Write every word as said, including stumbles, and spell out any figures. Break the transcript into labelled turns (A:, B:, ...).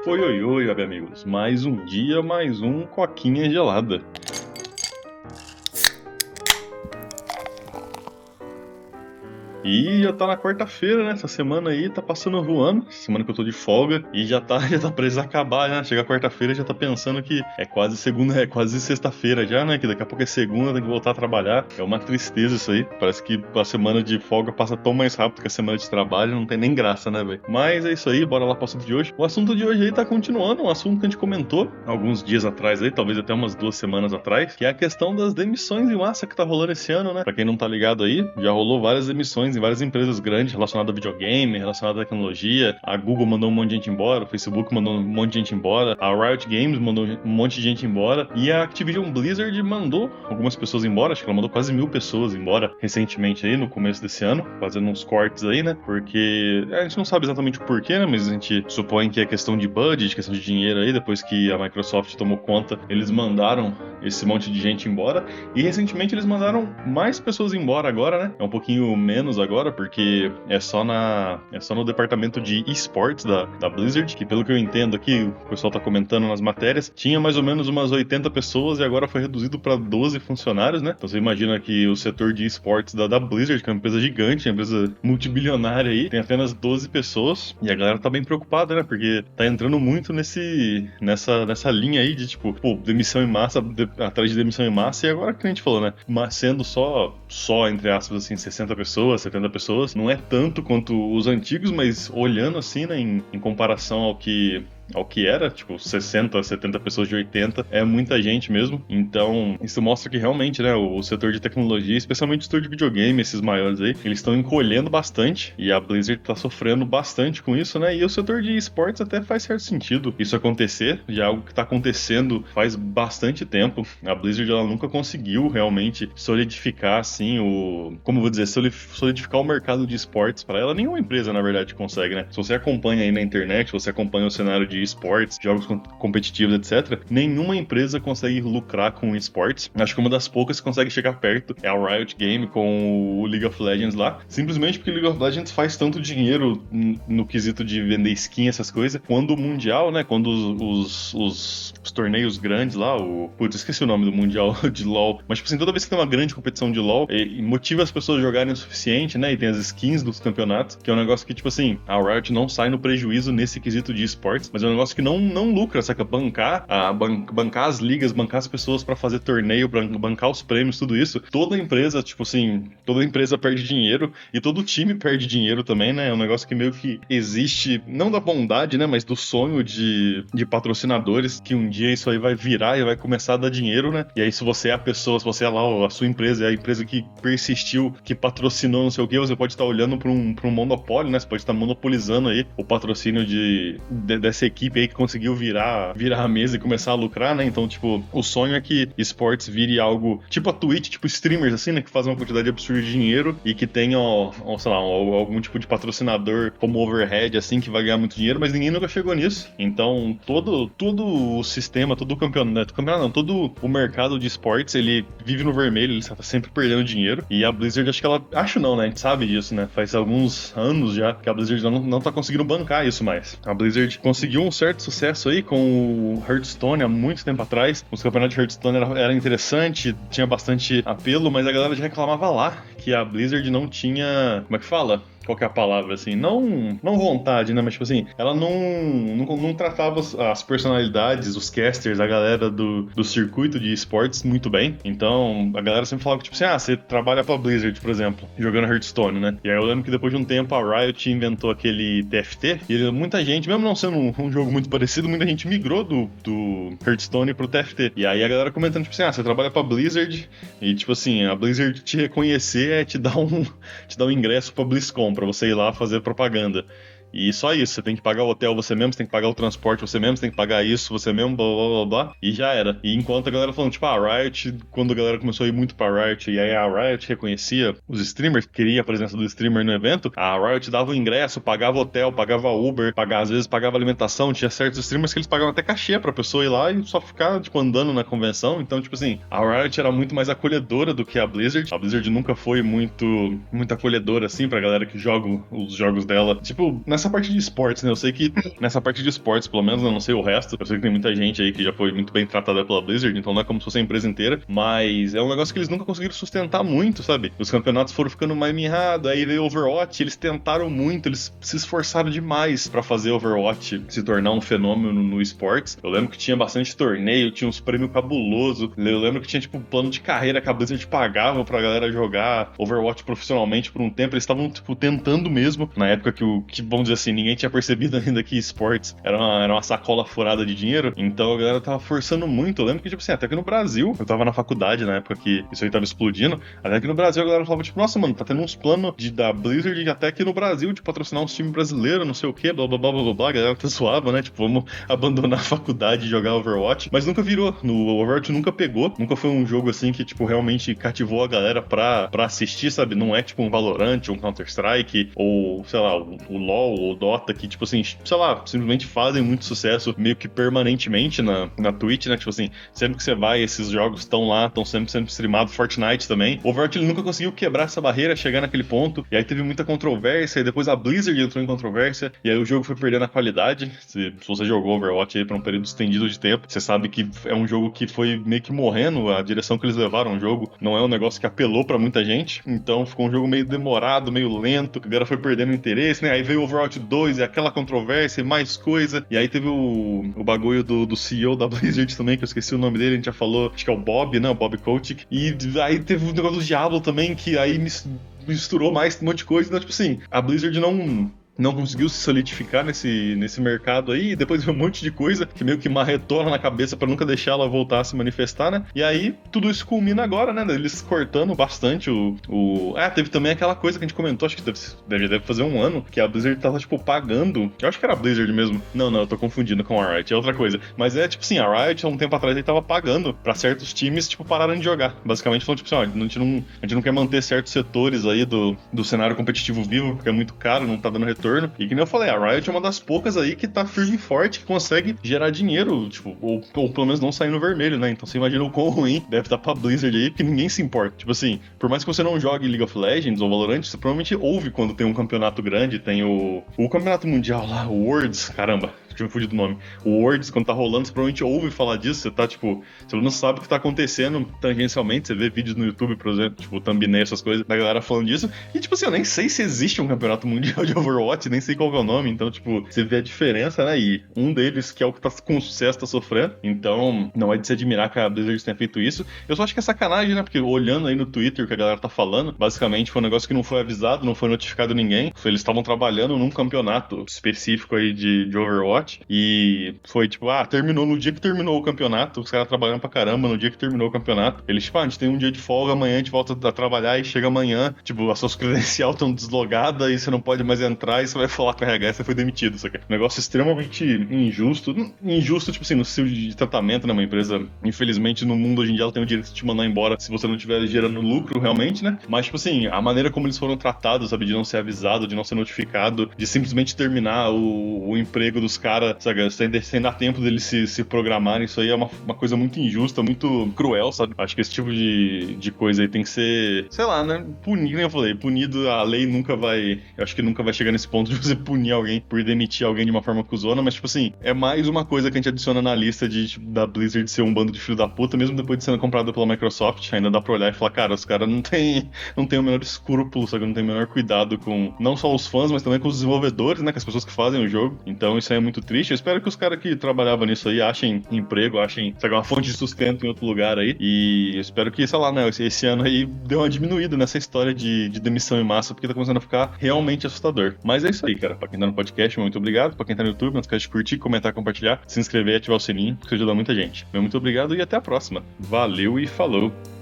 A: Oi, oi, oi, web amigos. Mais um dia, mais um coquinha gelada. E já tá na quarta-feira, né? Essa semana aí tá passando voando. Semana que eu tô de folga. E já tá, já tá preso a acabar, né? Chega quarta-feira e já tá pensando que é quase segunda, é quase sexta-feira já, né? Que daqui a pouco é segunda, tem que voltar a trabalhar. É uma tristeza isso aí. Parece que a semana de folga passa tão mais rápido que a semana de trabalho. Não tem nem graça, né, velho? Mas é isso aí, bora lá pro assunto de hoje. O assunto de hoje aí tá continuando. Um assunto que a gente comentou alguns dias atrás aí, talvez até umas duas semanas atrás. Que é a questão das demissões em massa que tá rolando esse ano, né? Pra quem não tá ligado aí, já rolou várias demissões em várias empresas grandes relacionadas a videogame, relacionadas à tecnologia. A Google mandou um monte de gente embora, o Facebook mandou um monte de gente embora, a Riot Games mandou um monte de gente embora e a Activision Blizzard mandou algumas pessoas embora, acho que ela mandou quase mil pessoas embora recentemente aí, no começo desse ano, fazendo uns cortes aí, né? Porque a gente não sabe exatamente o porquê, né? Mas a gente supõe que é questão de budget, questão de dinheiro aí, depois que a Microsoft tomou conta, eles mandaram esse monte de gente embora e recentemente eles mandaram mais pessoas embora agora, né? É um pouquinho menos agora, porque é só, na, é só no departamento de esportes da, da Blizzard, que pelo que eu entendo aqui, o pessoal tá comentando nas matérias, tinha mais ou menos umas oitenta pessoas e agora foi reduzido para doze funcionários, né? Então você imagina que o setor de esportes da, da Blizzard, que é uma empresa gigante, uma empresa multibilionária aí, tem apenas doze pessoas e a galera tá bem preocupada, né? Porque tá entrando muito nesse, nessa, nessa linha aí de tipo, pô, demissão em massa, de, atrás de demissão em massa, e agora que a gente falou, né? Mas sendo só, só entre aspas assim, sessenta pessoas, setenta pessoas, não é tanto quanto os antigos, mas olhando assim, né, em, em comparação ao que ao que era, tipo, sessenta, setenta pessoas de oitenta, é muita gente mesmo. Então, isso mostra que realmente, né, o setor de tecnologia, especialmente o setor de videogame, esses maiores aí, eles estão encolhendo bastante e a Blizzard tá sofrendo bastante com isso, né, e o setor de esportes até faz certo sentido isso acontecer, já é algo que tá acontecendo faz bastante tempo. A Blizzard, ela nunca conseguiu realmente solidificar, assim, o... como eu vou dizer, solidificar o mercado de esportes para ela. Nenhuma empresa, na verdade, consegue, né? Se você acompanha aí na internet, se você acompanha o cenário de de esportes, jogos competitivos, etcétera, nenhuma empresa consegue lucrar com esportes. Acho que uma das poucas que consegue chegar perto é a Riot Game com o League of Legends lá, simplesmente porque o League of Legends faz tanto dinheiro no quesito de vender skin, essas coisas, quando o Mundial, né, quando os, os, os, os torneios grandes lá, o... Putz, esqueci o nome do Mundial de LoL, mas tipo assim, toda vez que tem uma grande competição de LoL, e, e motiva as pessoas a jogarem o suficiente, né, e tem as skins dos campeonatos, que é um negócio que, tipo assim, a Riot não sai no prejuízo nesse quesito de esportes, mas é um negócio que não, não lucra, saca? Bancar, a, ban, bancar as ligas, bancar as pessoas pra fazer torneio, pra bancar os prêmios, tudo isso. Toda empresa, tipo assim, toda empresa perde dinheiro e todo time perde dinheiro também, né? É um negócio que meio que existe, não da bondade, né? Mas do sonho de, de patrocinadores, que um dia isso aí vai virar e vai começar a dar dinheiro, né? E aí se você é a pessoa, se você é lá, a sua empresa é a empresa que persistiu, que patrocinou não sei o que, você pode estar olhando pra um, pra um monopólio, né? Você pode estar monopolizando aí o patrocínio de, de, dessa equipe aí que conseguiu virar, virar a mesa e começar a lucrar, né? Então, tipo, o sonho é que esportes vire algo tipo a Twitch, tipo streamers, assim, né? Que fazem uma quantidade absurda de dinheiro e que tenham, sei lá, algum tipo de patrocinador como overhead, assim, que vai ganhar muito dinheiro, mas ninguém nunca chegou nisso. Então, todo, todo o sistema, todo o campeonato, campeonato não, todo o mercado de esportes, ele vive no vermelho, ele está sempre perdendo dinheiro. E a Blizzard, acho que ela... Acho não, né? A gente sabe disso, né? Faz alguns anos já que a Blizzard não, não tá conseguindo bancar isso mais. A Blizzard conseguiu um certo sucesso aí com o Hearthstone há muito tempo atrás. Os campeonatos de Hearthstone era, era interessante, tinha bastante apelo, mas a galera já reclamava lá que a Blizzard não tinha... Como é que fala? Qual que é a palavra, assim? Não, não vontade, né? Mas, tipo assim, ela não, não, não tratava as personalidades, os casters, a galera do, do circuito de esportes muito bem. Então, a galera sempre falava que, tipo assim, ah, você trabalha pra Blizzard, por exemplo, jogando Hearthstone, né? E aí eu lembro que depois de um tempo a Riot inventou aquele T F T e muita gente, mesmo não sendo um, um jogo muito parecido, muita gente migrou do, do Hearthstone pro T F T. E aí a galera comentando, tipo assim, ah, você trabalha pra Blizzard e, tipo assim, a Blizzard te reconhecer é te dar um, te dar um ingresso pra BlizzCon, pra você ir lá fazer propaganda. E só isso, você tem que pagar o hotel você mesmo, você tem que pagar o transporte você mesmo, você tem que pagar isso você mesmo, blá blá blá blá, e já era. E enquanto a galera falando, tipo, a Riot, quando a galera começou a ir muito pra Riot, e aí a Riot reconhecia os streamers, queria a presença do streamer no evento, a Riot dava o ingresso, pagava hotel, pagava Uber, pagava, às vezes pagava alimentação, tinha certos streamers que eles pagavam até cachê pra pessoa ir lá e só ficar, tipo, andando na convenção. Então, tipo assim, a Riot era muito mais acolhedora do que a Blizzard. A Blizzard nunca foi muito, muito acolhedora, assim, pra galera que joga os jogos dela. Tipo, nessa nessa parte de esportes, né? Eu sei que nessa parte de esportes, pelo menos, eu não sei o resto, eu sei que tem muita gente aí que já foi muito bem tratada pela Blizzard, então não é como se fosse a empresa inteira, mas é um negócio que eles nunca conseguiram sustentar muito, sabe? Os campeonatos foram ficando mais mirrados, aí veio Overwatch, eles tentaram muito, eles se esforçaram demais pra fazer Overwatch se tornar um fenômeno no esportes. Eu lembro que tinha bastante torneio, tinha uns prêmios cabulosos, eu lembro que tinha, tipo, um plano de carreira que a Blizzard pagava pra galera jogar Overwatch profissionalmente por um tempo, eles estavam, tipo, tentando mesmo, na época que o, que, vamos dizer assim, ninguém tinha percebido ainda que esportes era uma, era uma sacola furada de dinheiro, então a galera tava forçando muito. Eu lembro que, tipo assim, até que no Brasil, eu tava na faculdade na época que isso aí tava explodindo, até que no Brasil a galera falava, tipo, nossa, mano, tá tendo uns planos de, da Blizzard até que no Brasil de patrocinar uns times brasileiros, não sei o que, blá blá blá blá blá, a galera até suava, né, tipo, vamos abandonar a faculdade e jogar Overwatch, mas nunca virou, no Overwatch nunca pegou, nunca foi um jogo assim que, tipo, realmente cativou a galera pra, pra assistir, sabe, não é tipo um Valorant, um Counter-Strike, ou, sei lá, o, o LoL ou o Dota, que, tipo assim, sei lá, simplesmente fazem muito sucesso meio que permanentemente na, na Twitch, né, tipo assim, sempre que você vai, esses jogos estão lá, estão sempre sendo streamados, Fortnite também. O Overwatch ele nunca conseguiu quebrar essa barreira, chegar naquele ponto, e aí teve muita controvérsia, e depois a Blizzard entrou em controvérsia, e aí o jogo foi perdendo a qualidade. Se, se você jogou Overwatch aí pra um período estendido de tempo, você sabe que é um jogo que foi meio que morrendo, a direção que eles levaram o jogo não é um negócio que apelou pra muita gente, então ficou um jogo meio demorado, meio lento, a galera foi perdendo interesse, né, aí veio o Overwatch dois e aquela controvérsia e mais coisa, e aí teve o, o bagulho do, do C E O da Blizzard também, que eu esqueci o nome dele, a gente já falou, acho que é o Bob, né, o Bob Kotick, e aí teve o negócio do Diablo também, que aí misturou mais um monte de coisa, então tipo assim, a Blizzard não... não conseguiu se solidificar nesse, nesse mercado aí, e depois veio um monte de coisa que meio que marretou ela na cabeça pra nunca deixar ela voltar a se manifestar, né? E aí, tudo isso culmina agora, né? Eles cortando bastante o... o... Ah, teve também aquela coisa que a gente comentou, acho que deve, deve, deve fazer um ano, que a Blizzard tava, tipo, pagando... Eu acho que era a Blizzard mesmo. Não, não, eu tô confundindo com a Riot, é outra coisa. Mas é, tipo assim, a Riot, há um tempo atrás, ele tava pagando pra certos times, tipo, pararem de jogar. Basicamente, falando, tipo assim, ó, a gente não, a gente não quer manter certos setores aí do, do cenário competitivo vivo, porque é muito caro, não tá dando retorno. E que nem eu falei, a Riot é uma das poucas aí que tá firme e forte, que consegue gerar dinheiro, tipo, ou, ou pelo menos não sair no vermelho, né? Então você imagina o quão ruim deve estar pra Blizzard aí, porque ninguém se importa. Tipo assim, por mais que você não jogue League of Legends ou Valorant, você provavelmente ouve quando tem um campeonato grande, tem o, o campeonato mundial lá, o Worlds, caramba. Tinha me fugido do nome. O Worlds, quando tá rolando, você provavelmente ouve falar disso, você tá, tipo, você não sabe o que tá acontecendo tangencialmente, você vê vídeos no YouTube, por exemplo, tipo, thumbnail, essas coisas, da galera falando disso, e, tipo assim, eu nem sei se existe um campeonato mundial de Overwatch, nem sei qual é o nome, então, tipo, você vê a diferença, né, e um deles, que é o que tá com sucesso, tá sofrendo, então, não é de se admirar que a Blizzard tenha feito isso. Eu só acho que é sacanagem, né, porque olhando aí no Twitter o que a galera tá falando, basicamente foi um negócio que não foi avisado, não foi notificado ninguém, eles estavam trabalhando num campeonato específico aí de, de Overwatch, e foi tipo, ah, terminou no dia que terminou o campeonato, os caras trabalhando pra caramba no dia que terminou o campeonato, eles, tipo, ah, a gente tem um dia de folga, amanhã a gente volta a trabalhar e chega amanhã, tipo, as suas credenciais estão deslogadas e você não pode mais entrar e você vai falar com o R H e você foi demitido, isso aqui. Um negócio extremamente injusto, injusto, tipo assim, no seu de tratamento, né, uma empresa, infelizmente, no mundo hoje em dia ela tem o direito de te mandar embora se você não estiver gerando lucro, realmente, né, mas, tipo assim, a maneira como eles foram tratados, sabe, de não ser avisado, de não ser notificado, de simplesmente terminar o, o emprego dos caras, sabe, sem, sem dar tempo deles se, se programarem, isso aí é uma, uma coisa muito injusta, muito cruel, sabe? Acho que esse tipo de, de coisa aí tem que ser, sei lá, né? Punido, nem eu falei, punido, a lei nunca vai, eu acho que nunca vai chegar nesse ponto de você punir alguém por demitir alguém de uma forma cuzona, mas, tipo assim, é mais uma coisa que a gente adiciona na lista de, tipo, da Blizzard ser um bando de filho da puta, mesmo depois de sendo comprado pela Microsoft, ainda dá pra olhar e falar, cara, os caras não tem, não tem o menor escrúpulo, sabe? Não tem o menor cuidado com, não só os fãs, mas também com os desenvolvedores, né? Com as pessoas que fazem o jogo. Então, isso aí é muito triste. Eu espero que os caras que trabalhavam nisso aí achem emprego, achem, sabe, uma fonte de sustento em outro lugar aí. E eu espero que, sei lá, né, esse, esse ano aí deu uma diminuída nessa história de, de demissão em massa, porque tá começando a ficar realmente assustador. Mas é isso aí, cara. Pra quem tá no podcast, muito obrigado. Pra quem tá no YouTube, não esquece de curtir, comentar, compartilhar, se inscrever e ativar o sininho, que isso ajuda muita gente. Muito obrigado e até a próxima. Valeu e falou!